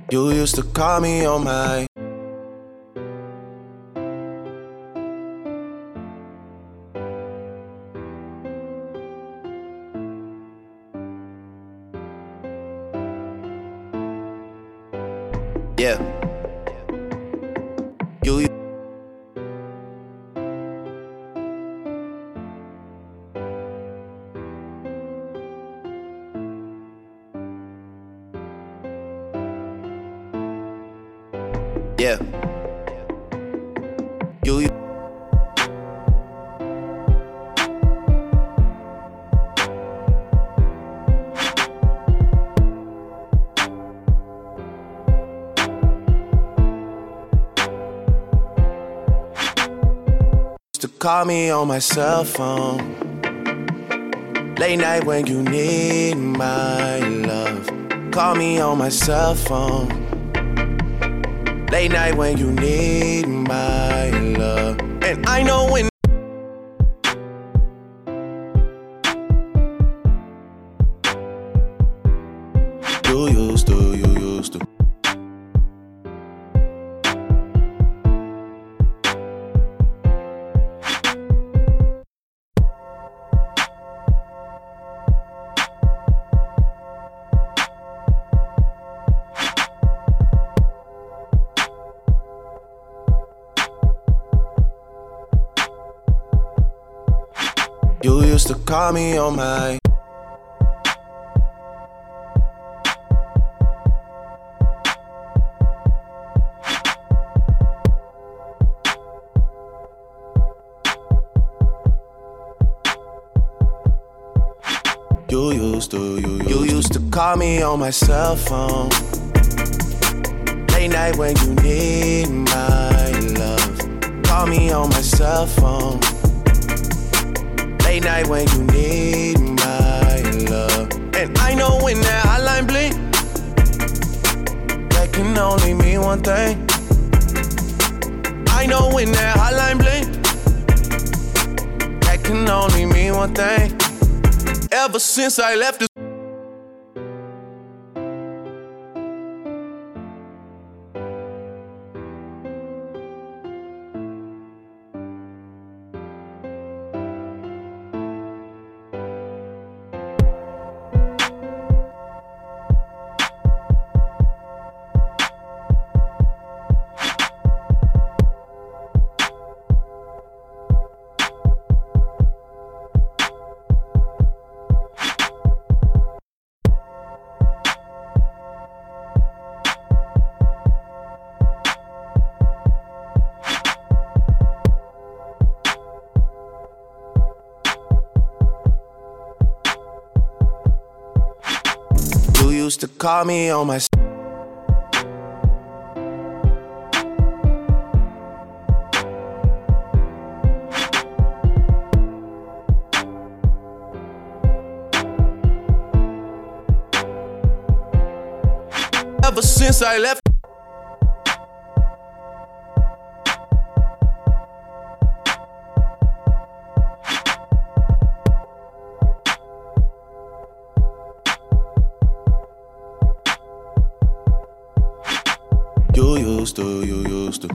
You used to call me on my yeah. You yeah. You used to call me on my cell phone, late night when you need my love. Call me on my cell phone, late night when you need my love. And I know when you used to. You used to call me on my You used to call me on my cell phone, late night when you need my love. Call me on my cell phone, late night when you need my love. And I know when that hotline blink, that can only mean one thing. I know when that hotline blink, that can only mean one thing. Ever since I left this used to call me on my ever since I left you used to